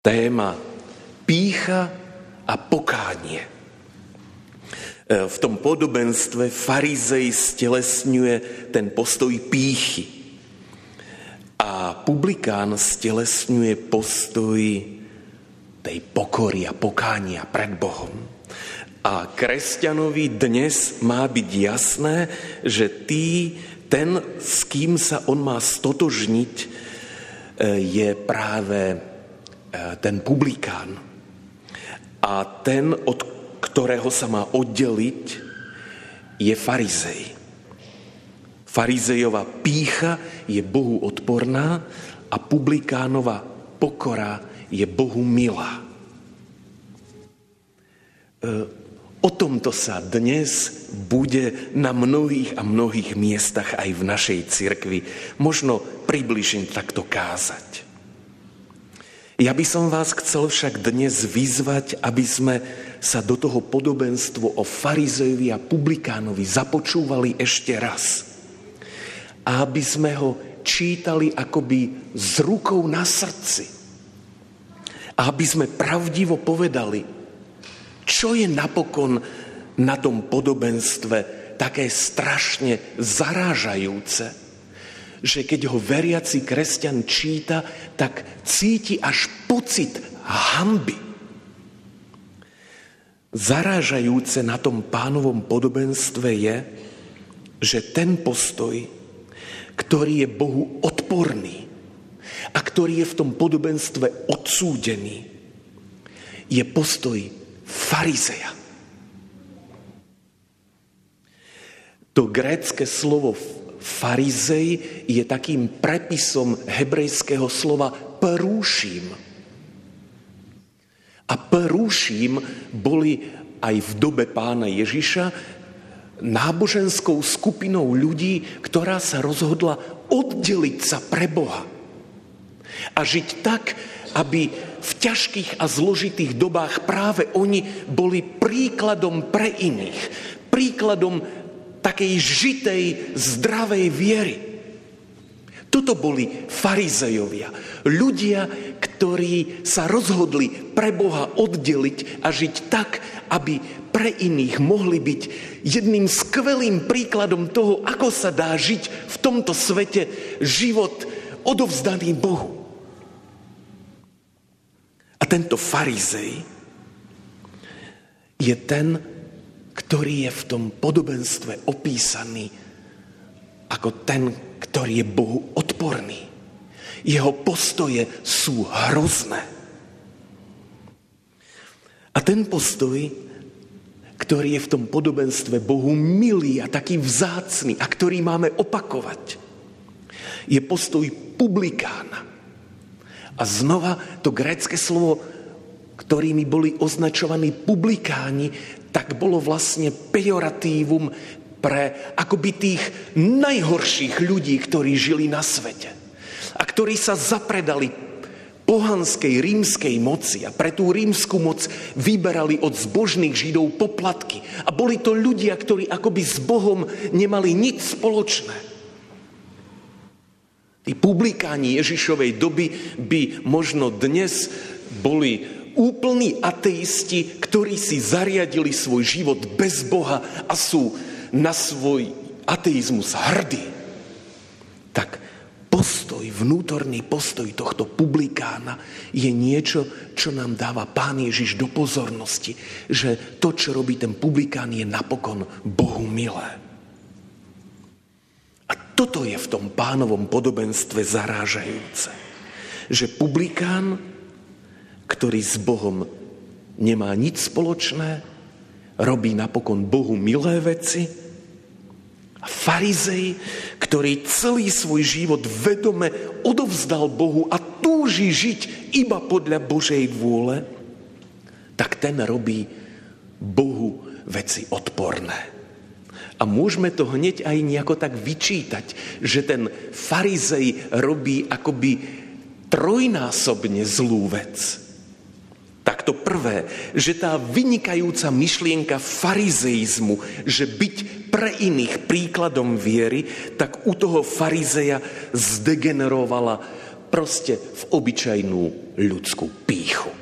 Téma pýcha a pokánie. V tom podobenstve farizej stelesňuje ten postoj pýchy a publikán stelesňuje postoj tej pokory a pokánia pred Bohom. A kresťanovi dnes má byť jasné, že ten, s kým sa on má stotožniť, je práve ten publikán. A ten, od ktorého sa má oddeliť, je farizej. Farizejova pýcha je Bohu odporná a publikánova pokora je Bohu milá. O tomto sa dnes bude na mnohých a mnohých miestach aj v našej cirkvi možno približne takto kázať. Ja by som vás chcel však dnes vyzvať, aby sme sa do toho podobenstvo o farizejovi a publikánovi započúvali ešte raz. A aby sme ho čítali akoby s rukou na srdci. A aby sme pravdivo povedali, čo je napokon na tom podobenstve také strašne zarážajúce, že keď ho veriaci kresťan číta, tak cíti až pocit hanby. Zarážajúce na tom Pánovom podobenstve je, že ten postoj, ktorý je Bohu odporný a ktorý je v tom podobenstve odsúdený, je postoj farizeja. To grécke slovo farizej je takým prepisom hebrejského slova perúšim. A perúšim boli aj v dobe Pána Ježiša náboženskou skupinou ľudí, ktorá sa rozhodla oddeliť sa pre Boha a žiť tak, aby v ťažkých a zložitých dobách práve oni boli príkladom pre iných. Príkladom takej žitej, zdravej viery. Toto boli farizejovia. Ľudia, ktorí sa rozhodli pre Boha oddeliť a žiť tak, aby pre iných mohli byť jedným skvelým príkladom toho, ako sa dá žiť v tomto svete život odovzdaný Bohu. A tento farizej je ten, ktorý je v tom podobenstve opísaný ako ten, ktorý je Bohu odporný. Jeho postoje sú hrozné. A ten postoj, ktorý je v tom podobenstve Bohu milý a taký vzácny a ktorý máme opakovať, je postoj publikána. A znova to grécke slovo, ktorými boli označovaní publikáni, tak bolo vlastne pejoratívum pre akoby tých najhorších ľudí, ktorí žili na svete. A ktorí sa zapredali pohanskej rímskej moci a pre tú rímsku moc vyberali od zbožných Židov poplatky. A boli to ľudia, ktorí akoby s Bohom nemali nič spoločné. Tí publikáni Ježišovej doby by možno dnes boli úplní ateisti, ktorí si zariadili svoj život bez Boha a sú na svoj ateizmus hrdí. Tak postoj, vnútorný postoj tohto publikána je niečo, čo nám dáva Pán Ježiš do pozornosti, že to, čo robí ten publikán, je napokon Bohu milé. A toto je v tom Pánovom podobenstve zarážajúce. Že publikán, ktorý s Bohom nemá nič spoločné, robí napokon Bohu milé veci. A farizej, ktorý celý svoj život vedome odovzdal Bohu a túži žiť iba podľa Božej vôle, tak ten robí Bohu veci odporné. A môžeme to hneď aj nejako tak vyčítať, že ten farizej robí akoby trojnásobne zlú vec. Tak to prvé, že tá vynikajúca myšlienka farizeizmu, že byť pre iných príkladom viery, tak u toho farizeja zdegenerovala proste v obyčajnú ľudskú pýchu.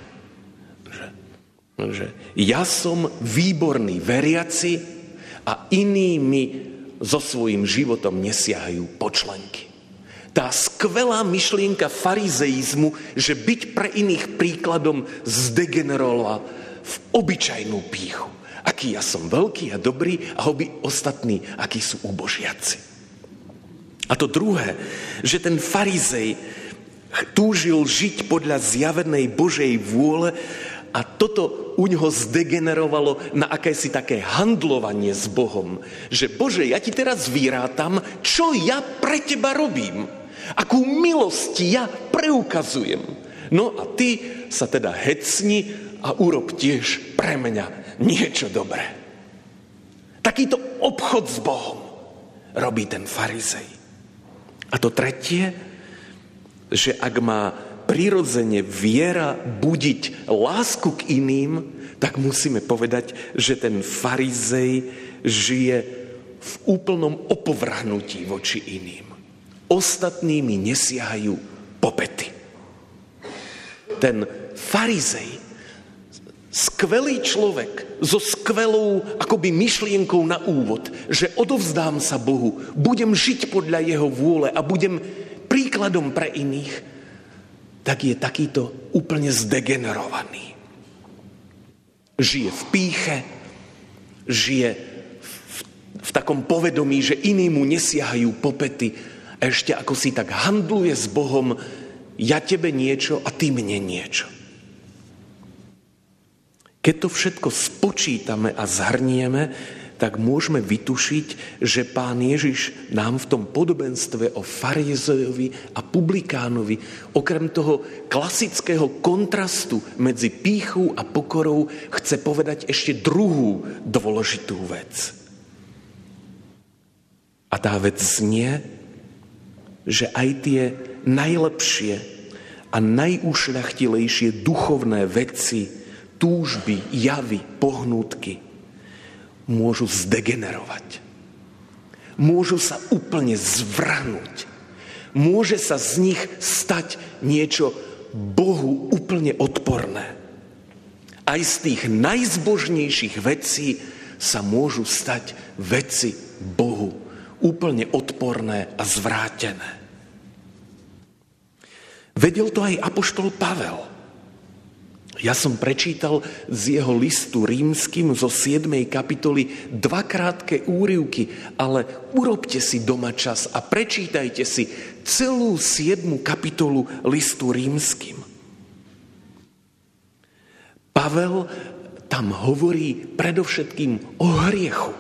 Že ja som výborný veriaci a iní mi so svojím životom nesiahajú počlenky. Tá skvelá myšlienka farizeizmu, že byť pre iných príkladom zdegenerovala v obyčajnú pýchu. Aký ja som veľký a dobrý a ostatní, akí sú ubožiaci. A to druhé, že ten farizej túžil žiť podľa zjavenej Božej vôle a toto u ňoho zdegenerovalo na akési také handlovanie s Bohom. Že Bože, ja ti teraz vyrátam, čo ja pre teba robím. Akú milosť ja preukazujem. No a ty sa teda hecni a urob tiež pre mňa niečo dobré. Takýto obchod s Bohom robí ten farizej. A to tretie, že ak má prirodzene viera budiť lásku k iným, tak musíme povedať, že ten farizej žije v úplnom opovrhnutí voči iným. Ostatnými nesiahajú popety. Ten farizej, skvelý človek so skvelou akoby myšlienkou na úvod, že odovzdám sa Bohu, budem žiť podľa jeho vôle a budem príkladom pre iných, tak je takýto úplne zdegenerovaný. Žije v pýche, žije v takom povedomí, že iní mu nesiahajú popety a ešte ako si tak handluje s Bohom, ja tebe niečo a ty mne niečo. Keď to všetko spočítame a zhrnieme, tak môžeme vytušiť, že Pán Ježiš nám v tom podobenstve o farizejovi a publikánovi, okrem toho klasického kontrastu medzi pýchou a pokorou, chce povedať ešte druhú dôležitú vec. A tá vec znie, že aj tie najlepšie a najušľachtilejšie duchovné veci, túžby, javy, pohnútky môžu zdegenerovať. Môžu sa úplne zvrhnúť. Môže sa z nich stať niečo Bohu úplne odporné. Aj z tých najzbožnejších vecí sa môžu stať veci Bohu úplne odporné a zvrátené. Vedel to aj apoštol Pavel. Ja som prečítal z jeho listu rímskym zo 7. kapitoly 2 krátke úryvky, ale urobte si doma čas a prečítajte si celú 7. kapitolu listu rímskym. Pavel tam hovorí predovšetkým o hriechu.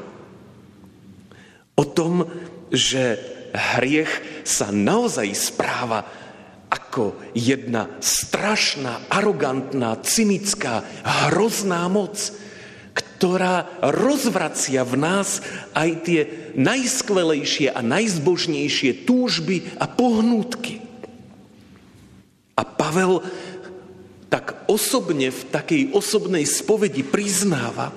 O tom, že hriech sa naozaj správa ako jedna strašná, arogantná, cynická, hrozná moc, ktorá rozvracia v nás aj tie najskvelejšie a najzbožnejšie túžby a pohnútky. A Pavel tak osobne v takej osobnej spovedi priznáva,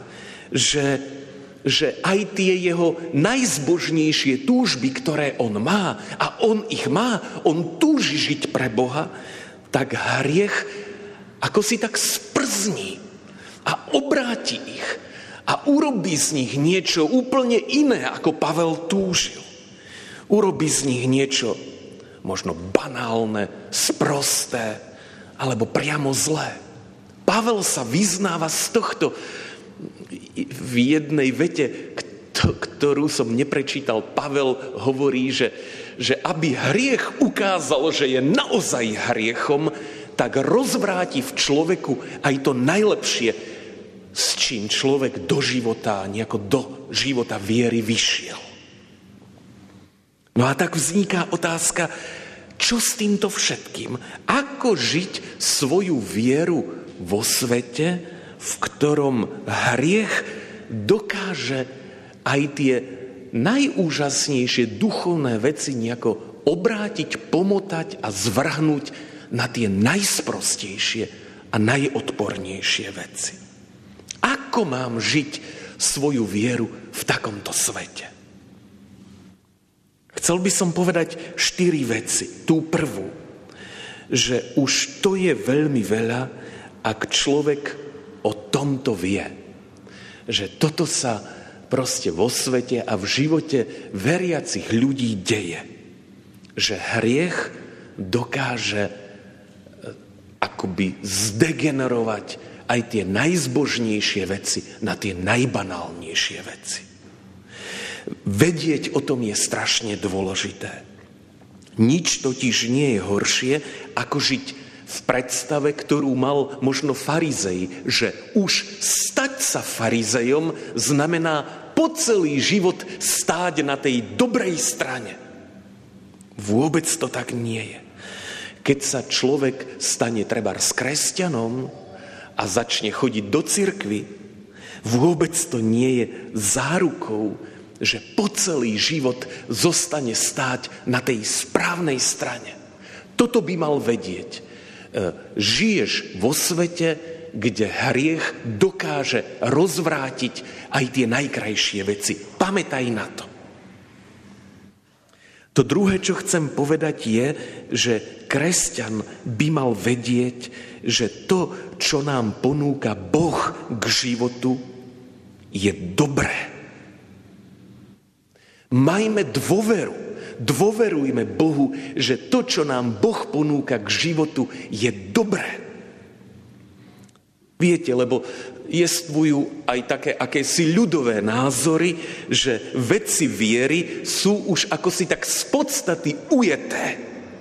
že aj tie jeho najzbožnejšie túžby, ktoré on má, a on ich má, on túži žiť pre Boha, tak hriech ako si tak sprzní a obráti ich a urobí z nich niečo úplne iné, ako Pavel túžil. Urobí z nich niečo možno banálne, sprosté, alebo priamo zlé. Pavel sa vyznáva z tohto v jednej vete, ktorú som neprečítal. Pavel hovorí, že aby hriech ukázal, že je naozaj hriechom, tak rozvráti v človeku aj to najlepšie, s čím človek do života, nejako do života viery vyšiel. No a tak vzniká otázka, čo s týmto všetkým? Ako žiť svoju vieru vo svete, v ktorom hriech dokáže aj tie najúžasnejšie duchovné veci nejako obrátiť, pomotať a zvrhnúť na tie najsprostejšie a najodpornejšie veci. Ako mám žiť svoju vieru v takomto svete? Chcel by som povedať 4 veci. Tú prvú, že už to je veľmi veľa, ak človek o tomto vie. Že toto sa proste vo svete a v živote veriacich ľudí deje. Že hriech dokáže akoby zdegenerovať aj tie najzbožnejšie veci na tie najbanálnejšie veci. Vedieť o tom je strašne dôležité. Nič totiž nie je horšie, ako žiť v predstave, ktorú mal možno farizej, že už stať sa farizejom znamená po celý život stáť na tej dobrej strane. Vôbec to tak nie je. Keď sa človek stane trebárs kresťanom a začne chodiť do cirkvi, vôbec to nie je zárukou, že po celý život zostane stáť na tej správnej strane. Toto by mal vedieť. Žiješ vo svete, kde hriech dokáže rozvrátiť aj tie najkrajšie veci. Pamätaj na to. To druhé, čo chcem povedať, je, že kresťan by mal vedieť, že to, čo nám ponúka Boh k životu, je dobré. Majme dôveru. Dôverujme Bohu, že to, čo nám Boh ponúka k životu, je dobré. Viete, lebo jestvujú aj také akési ľudové názory, že veci viery sú už ako si tak z podstaty ujeté.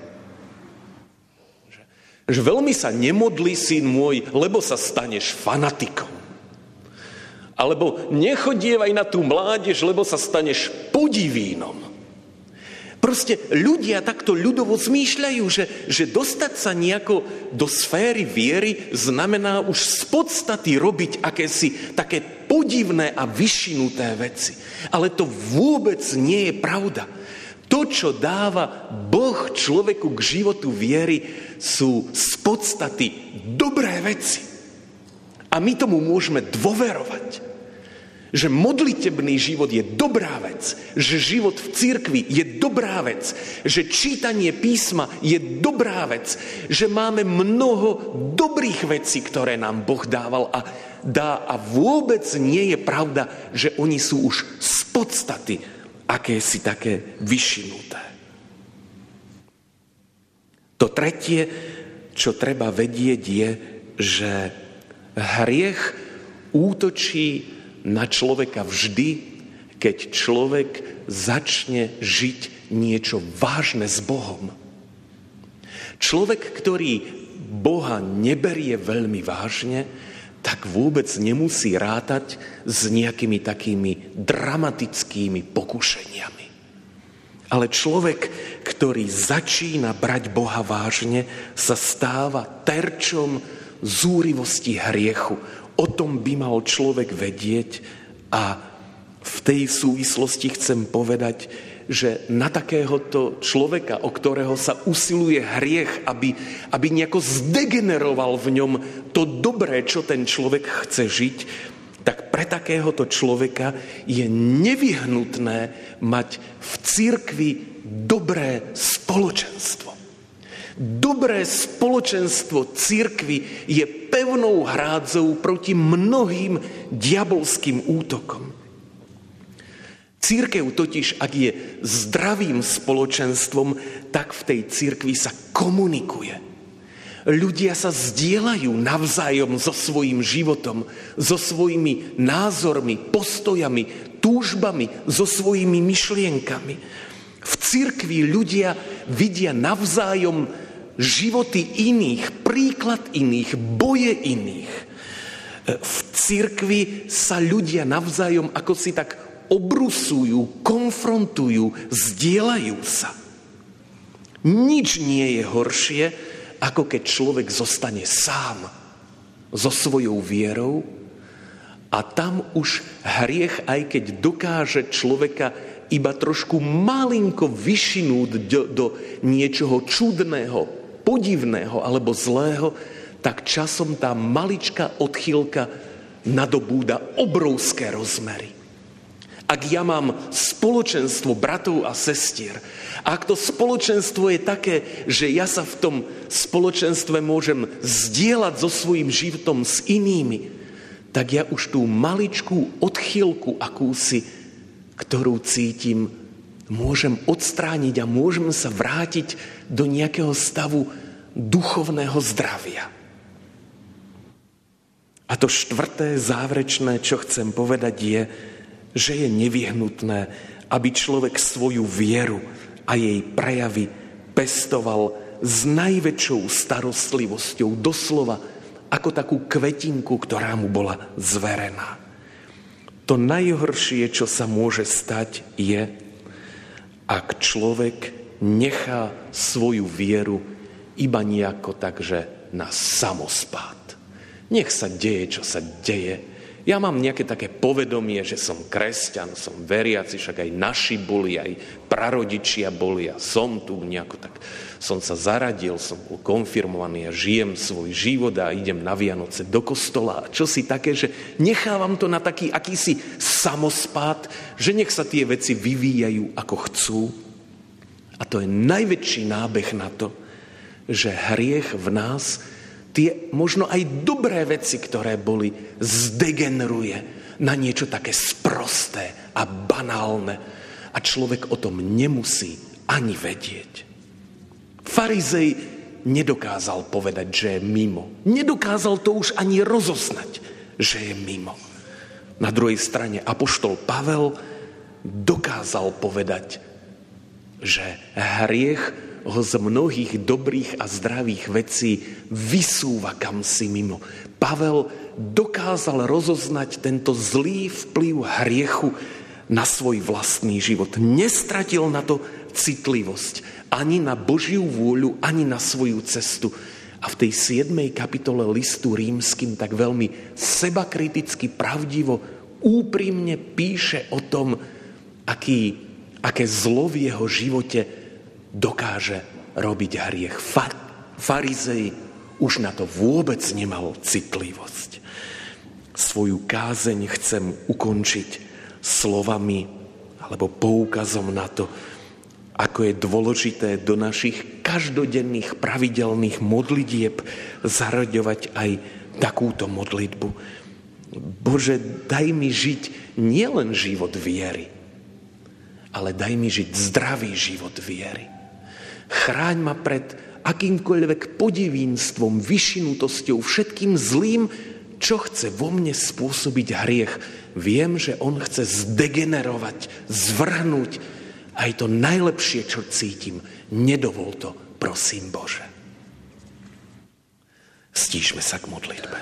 Že veľmi sa nemodli, syn môj, lebo sa staneš fanatikom. Alebo nechodievaj na tú mládež, lebo sa staneš podivínom. Proste ľudia takto ľudovo zmýšľajú, že dostať sa nejako do sféry viery znamená už z podstaty robiť akési také podivné a vyšinuté veci. Ale to vôbec nie je pravda. To, čo dáva Boh človeku k životu viery, sú z podstaty dobré veci. A my tomu môžeme dôverovať. Že modlitebný život je dobrá vec, že život v cirkvi je dobrá vec, že čítanie písma je dobrá vec, že máme mnoho dobrých vecí, ktoré nám Boh dával a dá a vôbec nie je pravda, že oni sú už z podstaty akési také vyšinuté. To tretie, čo treba vedieť, je, že hriech útočí na človeka vždy, keď človek začne žiť niečo vážne s Bohom. Človek, ktorý Boha neberie veľmi vážne, tak vôbec nemusí rátať s nejakými takými dramatickými pokušeniami. Ale človek, ktorý začína brať Boha vážne, sa stáva terčom zúrivosti hriechu. O tom by mal človek vedieť a v tej súvislosti chcem povedať, že na takéhoto človeka, o ktorého sa usiluje hriech, aby nejako zdegeneroval v ňom to dobré, čo ten človek chce žiť, tak pre takéhoto človeka je nevyhnutné mať v cirkvi dobré spoločenstvo. Dobré spoločenstvo cirkvi je pevnou hrádzou proti mnohým diabolským útokom. Cirkev totiž, ak je zdravým spoločenstvom, tak v tej cirkvi sa komunikuje. Ľudia sa zdieľajú navzájom so svojím životom, so svojimi názormi, postojami, túžbami, so svojimi myšlienkami. V cirkvi ľudia vidia navzájom životy iných, príklad iných, boje iných. V cirkvi sa ľudia navzájom ako si tak obrusujú, konfrontujú, zdieľajú sa. Nič nie je horšie, ako keď človek zostane sám so svojou vierou a tam už hriech, aj keď dokáže človeka iba trošku malinko vyšinúť do niečoho čudného, podivného alebo zlého, tak časom tá maličká odchýlka nadobúda obrovské rozmery. Ak ja mám spoločenstvo bratov a sestier, a ak to spoločenstvo je také, že ja sa v tom spoločenstve môžem zdieľať so svojím životom s inými, tak ja už tú maličkú odchýlku akúsi, ktorú cítim, môžem odstrániť a môžem sa vrátiť do nejakého stavu duchovného zdravia. A to štvrté, záverečné, čo chcem povedať, je, že je nevyhnutné, aby človek svoju vieru a jej prejavy pestoval s najväčšou starostlivosťou, doslova ako takú kvetinku, ktorá mu bola zverená. To najhoršie, čo sa môže stať, je, ak človek nechá svoju vieru iba nejako takže na samospád. Nech sa deje, čo sa deje. Ja mám nejaké také povedomie, že som kresťan, som veriaci, však aj naši boli, aj prarodičia boli a som tu nejako tak. Som sa zaradil, som bol konfirmovaný a žijem svoj život a idem na Vianoce do kostola. A čo si také, že nechávam to na taký akýsi samospád, že nech sa tie veci vyvíjajú ako chcú. A to je najväčší nábeh na to, že hriech v nás tie možno aj dobré veci, ktoré boli, zdegeneruje na niečo také sprosté a banálne. A človek o tom nemusí ani vedieť. Farizej nedokázal povedať, že je mimo. Nedokázal to už ani rozoznať, že je mimo. Na druhej strane apoštol Pavel dokázal povedať, že hriech ho z mnohých dobrých a zdravých vecí vysúva kamsi mimo. Pavel dokázal rozoznať tento zlý vplyv hriechu na svoj vlastný život. Nestratil na to citlivosť, ani na Božiu vôľu, ani na svoju cestu. A v tej 7. kapitole listu rímskym tak veľmi sebakriticky, pravdivo, úprimne píše o tom, aké zlo v jeho živote dokáže robiť hriech. Farizej už na to vôbec nemal citlivosť. Svoju kázeň chcem ukončiť slovami alebo poukazom na to, ako je dôležité do našich každodenných pravidelných modlitieb zaraďovať aj takúto modlitbu. Bože, daj mi žiť nielen život viery, ale daj mi žiť zdravý život viery. Chráň ma pred akýmkoľvek podivínstvom, vyšinutosťou, všetkým zlým, čo chce vo mne spôsobiť hriech. Viem, že on chce zdegenerovať, zvrhnúť aj to najlepšie, čo cítim. Nedovol to, prosím Bože. Stíšme sa k modlitbe.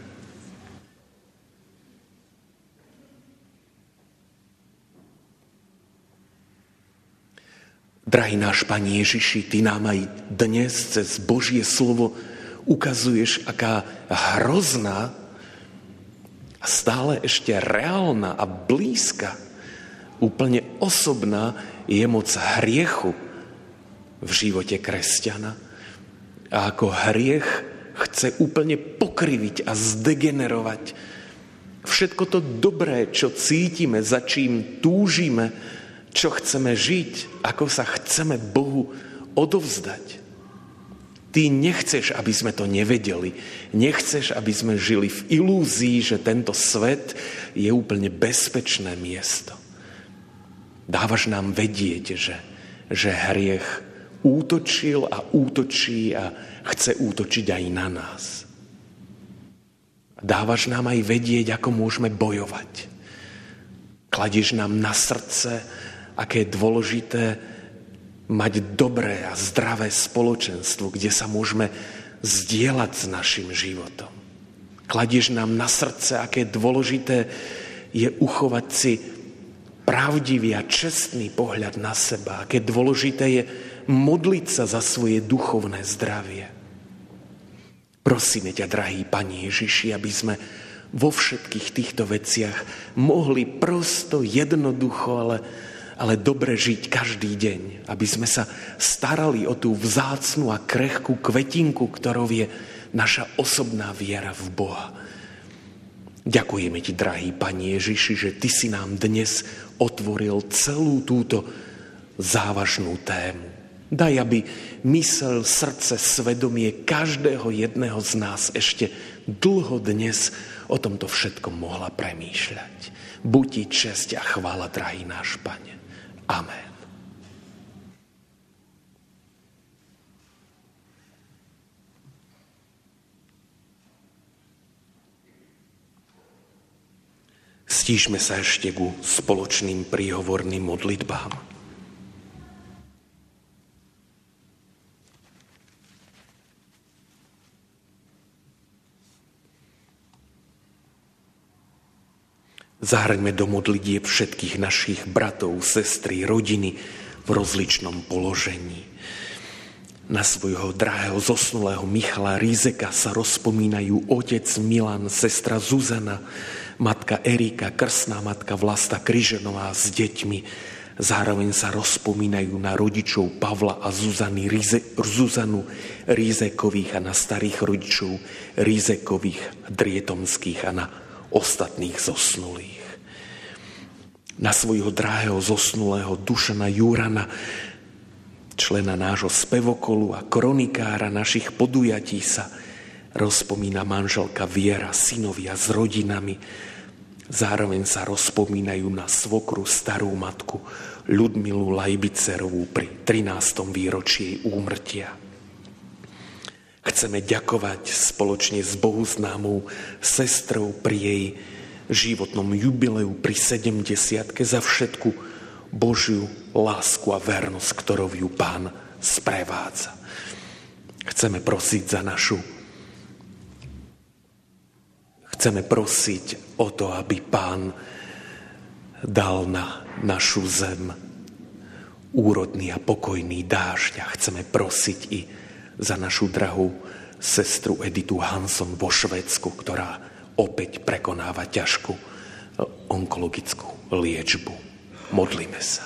Drahý náš Pane Ježiši, Ty nám aj dnes cez Božie slovo ukazuješ, aká hrozná a stále ešte reálna a blízka, úplne osobná je moc hriechu v živote kresťana. A ako hriech chce úplne pokriviť a zdegenerovať všetko to dobré, čo cítime, za čím túžime, čo chceme žiť, ako sa chceme Bohu odovzdať. Ty nechceš, aby sme to nevedeli. Nechceš, aby sme žili v ilúzii, že tento svet je úplne bezpečné miesto. Dávaš nám vedieť, že hriech útočil a útočí a chce útočiť aj na nás. Dávaš nám aj vedieť, ako môžeme bojovať. Kladieš nám na srdce, aké je dôležité mať dobré a zdravé spoločenstvo, kde sa môžeme zdieľať s našim životom. Kladieš nám na srdce, aké dôležité je uchovať si pravdivý a čestný pohľad na seba, aké dôležité je modliť sa za svoje duchovné zdravie. Prosíme ťa, drahý Pane Ježiši, aby sme vo všetkých týchto veciach mohli prosto, jednoducho, ale dobre žiť každý deň, aby sme sa starali o tú vzácnu a krehkú kvetinku, ktorou je naša osobná viera v Boha. Ďakujeme ti, drahý Pane Ježiši, že ty si nám dnes otvoril celú túto závažnú tému. Daj, aby mysel, srdce, svedomie každého jedného z nás ešte dlho dnes o tomto všetkom mohla premýšľať. Buď ti česť a chvála, drahý náš Pane. Amen. Stíšme sa ešte ku spoločným príhovorným modlitbám. Zahrňme do modlitieb všetkých našich bratov, sestry, rodiny v rozličnom položení. Na svojho drahého zosnulého Michala Rízeka sa rozpomínajú otec Milan, sestra Zuzana, matka Erika, krstná matka Vlasta Kryženová s deťmi. Zároveň sa rozpomínajú na rodičov Pavla a Zuzanu Rízekových a na starých rodičov Rízekových, Drietomských a na ostatných zosnulých. Na svojho drahého zosnulého Dušana Jurana, člena nášho spevokolu a kronikára našich podujatí, sa rozpomína manželka Viera, synovia s rodinami. Zároveň sa rozpomínajú na svokru, starú matku Ľudmilu Lajbicerovú pri 13. výročí jej úmrtia. Chceme ďakovať spoločne s bohuznámou sestrou pri jej životnom jubileu pri 70-ke za všetku Božiu lásku a vernosť, ktorou ju Pán sprevádza. Chceme prosiť o to, aby Pán dal na našu zem úrodný a pokojný dážď. A chceme prosiť i za našu drahú sestru Editu Hanson vo Švédsku, ktorá opäť prekonáva ťažkú onkologickú liečbu. Modlíme sa.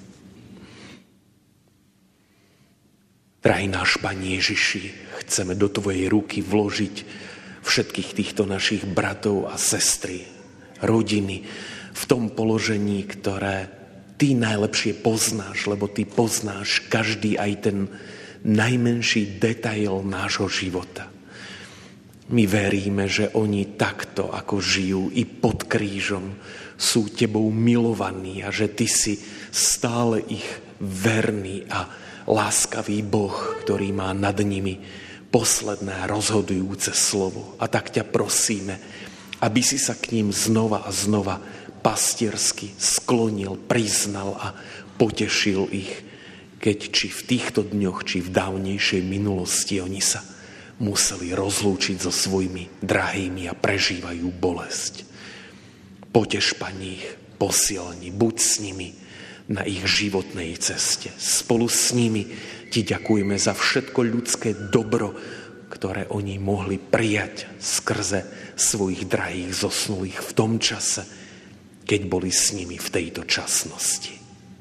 Drahý náš Pane Ježiši, chceme do Tvojej ruky vložiť všetkých týchto našich bratov a sestry, rodiny v tom položení, ktoré Ty najlepšie poznáš, lebo Ty poznáš každý aj ten najmenší detail nášho života. My veríme, že oni takto, ako žijú i pod krížom, sú Tebou milovaní a že Ty si stále ich verný a láskavý Boh, ktorý má nad nimi posledné rozhodujúce slovo. A tak ťa prosíme, aby si sa k ním znova a znova pastiersky sklonil, priznal a potešil ich, keď či v týchto dňoch, či v dávnejšej minulosti oni sa museli rozlúčiť so svojimi drahými a prežívajú bolesť. Poteš, Pani, ich, posilni, buď s nimi na ich životnej ceste. Spolu s nimi Ti ďakujeme za všetko ľudské dobro, ktoré oni mohli prijať skrze svojich drahých zosnulých v tom čase, keď boli s nimi v tejto časnosti.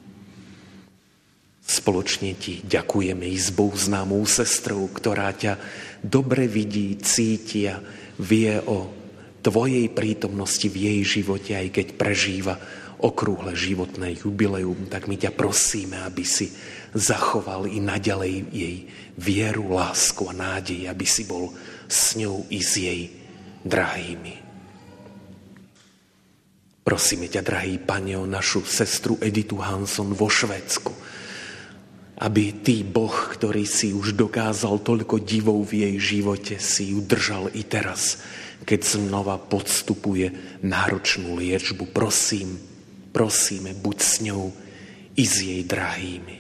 Spoločne Ti ďakujeme i s bohuznámou sestrou, ktorá ťa dobre vidí, cíti a vie o Tvojej prítomnosti v jej živote, aj keď prežíva okrúhle životné jubileum, tak my ťa prosíme, aby si zachoval i naďalej jej vieru, lásku a nádej, aby si bol s ňou i s jej drahými. Prosíme ťa, drahý Pane, o našu sestru Editu Hanson vo Švédsku, aby Ty, Boh, ktorý si už dokázal toľko divov v jej živote, si ju držal i teraz, keď znova podstupuje náročnú liečbu. Prosíme, buď s ňou i s jej drahými.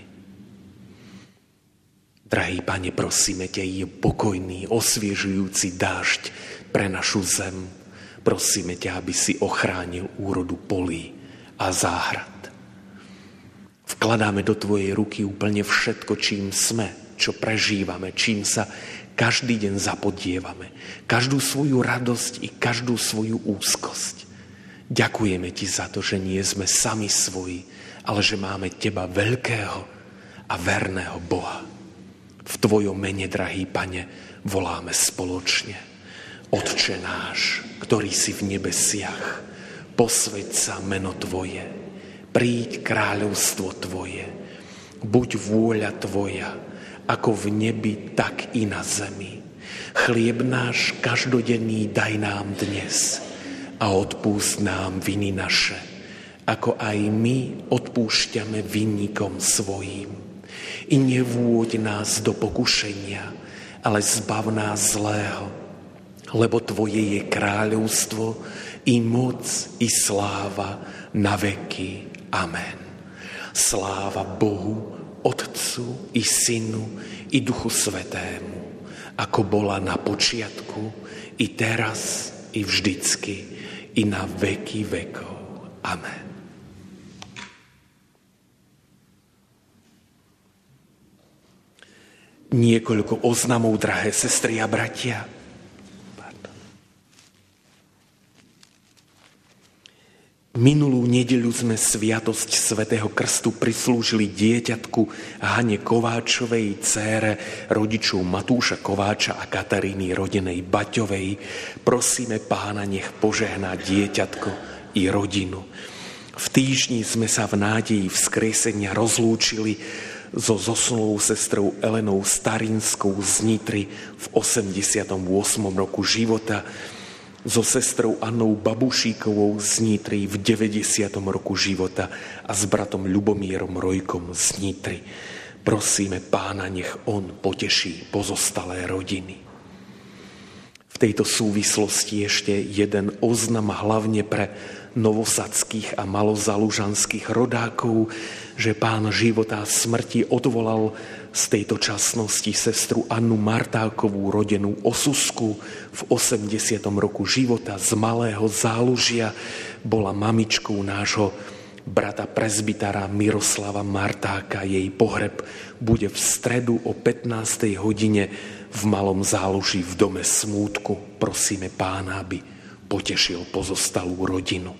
Drahý Pane, prosíme ťa i pokojný, osviežujúci dážď pre našu zem. Prosíme ťa, aby si ochránil úrodu polí a záhrad. Vkladáme do Tvojej ruky úplne všetko, čím sme, čo prežívame, čím sa každý deň zapodievame. Každú svoju radosť i každú svoju úzkosť. Ďakujeme Ti za to, že nie sme sami svoji, ale že máme Teba veľkého a verného Boha. V Tvojom mene, drahý Pane, voláme spoločne. Otče náš, ktorý si v nebesiach. Posväť sa meno Tvoje, príď kráľovstvo Tvoje, buď vôľa Tvoja, ako v nebi, tak i na zemi. Chlieb náš každodenný daj nám dnes a odpúsť nám viny naše, ako aj my odpúšťame vinníkom svojím. I nevôď nás do pokušenia, ale zbav nás zlého, lebo Tvoje je kráľovstvo, i moc, i sláva na veky. Amen. Sláva Bohu, Otcu, i Synu, i Duchu Svätému, ako bola na počiatku, i teraz, i vždycky, i na veky vekov. Amen. Niekoľko oznamov, drahé sestry a bratia. Minulú nedeľu sme sviatosť Svätého Krstu prislúžili dieťatku Hane Kováčovej, dcére rodičov Matúša Kováča a Kataríny rodenej Baťovej. Prosíme Pána, nech požehná dieťatko i rodinu. V týždni sme sa v nádeji vzkriesenia rozlúčili so zosnulou sestrou Elenou Starinskou z Nitry v 88. roku života, so sestrou Annou Babušíkovou z Nitry v 90. roku života a s bratom Ľubomírom Rojkom z Nitry. Prosíme Pána, nech on poteší pozostalé rodiny. V tejto súvislosti ešte jeden oznam hlavne pre novosadských a malozalužanských rodákov, že Pán života a smrti odvolal z tejto časnosti sestru Annu Martákovú, rodenú Osusku v 80. roku života z Malého Zálužia. Bola mamičkou nášho brata prezbytára Miroslava Martáka. Jej pohreb bude v stredu o 15. hodine v Malom Záluží v dome smútku. Prosíme Pána, aby potešil pozostalú rodinu.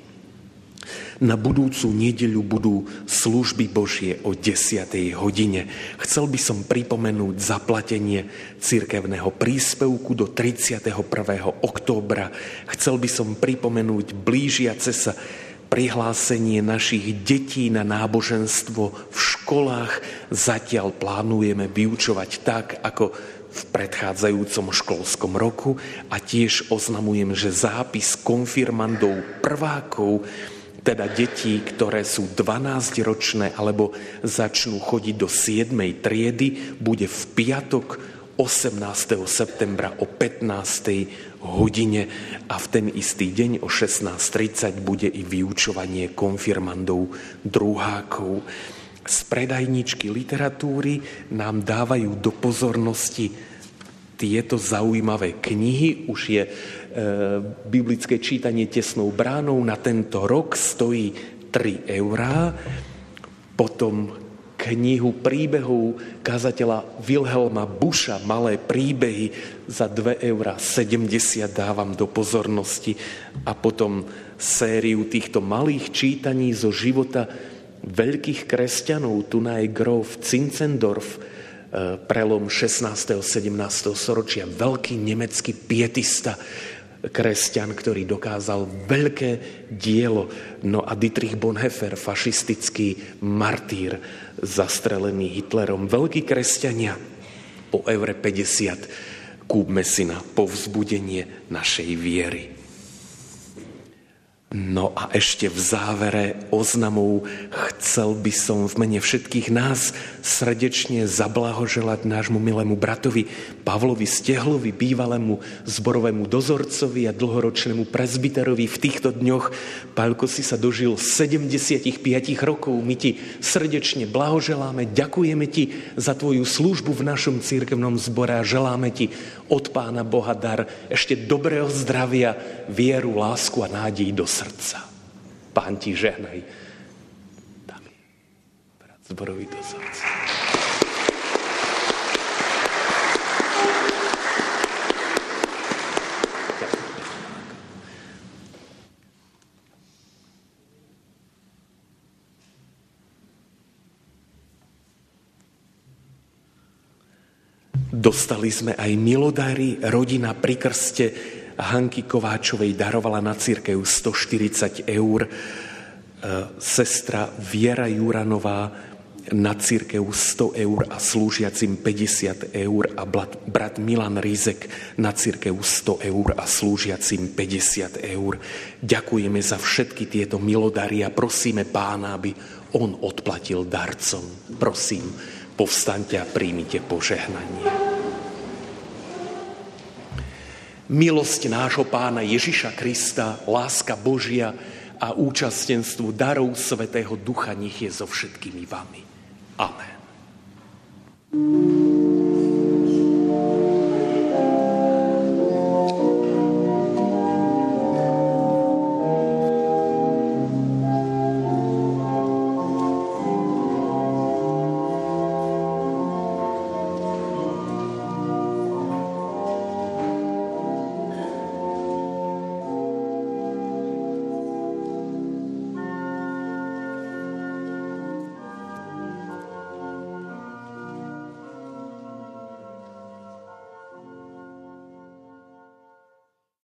Na budúcu nedeľu budú služby Božie o 10. hodine. Chcel by som pripomenúť zaplatenie cirkevného príspevku do 31. októbra. Chcel by som pripomenúť blížiace sa prihlásenie našich detí na náboženstvo v školách. Zatiaľ plánujeme vyučovať tak, ako v predchádzajúcom školskom roku, a tiež oznamujem, že zápis konfirmandov prvákov, teda detí, ktoré sú 12-ročné alebo začnú chodiť do 7. triedy, bude v piatok 18. septembra o 15. hodine a v ten istý deň o 16:30 bude i vyučovanie konfirmandov druhákov. Z predajničky literatúry nám dávajú do pozornosti tieto zaujímavé knihy. Už je biblické čítanie Tesnou bránou, na tento rok stojí 3 €. Potom knihu príbehov kazateľa Wilhelma Buscha, Malé príbehy, za 2,70 € dávam do pozornosti. A potom sériu týchto malých čítaní zo života veľkých kresťanov. Tu je Grof Zinzendorf, prelom 16. 17. storočia, veľký nemecký pietista, kresťan, ktorý dokázal veľké dielo. No a Dietrich Bonhoeffer, fašistický martýr, zastrelený Hitlerom. Veľkí kresťania, po €50 kúpme si na povzbudenie našej viery. No a ešte v závere oznamov chcel by som v mene všetkých nás srdečne zablahoželať nášmu milému bratovi Pavlovi Stehlovi, bývalému zborovému dozorcovi a dlhoročnému prezbiterovi v týchto dňoch. Paľko, si sa dožil 75 rokov. My ti srdečne blahoželáme, ďakujeme ti za tvoju službu v našom cirkevnom zbore a želáme ti od Pána Boha dar ešte dobrého zdravia, vieru, lásku a nádej do srdca. Pán ti žehnaj. Tam je brat zborový dozorca. Dostali sme aj milodary. Rodina pri krste Hanky Kováčovej darovala na cirkev 140 eur, sestra Viera Juranová na cirkev 100 eur a slúžiacim 50 eur a brat Milan Rizek na cirkev 100 eur a slúžiacim 50 eur. Ďakujeme za všetky tieto milodary a prosíme Pána, aby on odplatil darcom. Prosím, povstaňte a príjmite požehnanie. Milosť nášho Pána Ježiša Krista, láska Božia a účastenstvu darov Svätého Ducha nech je so všetkými vami. Amen.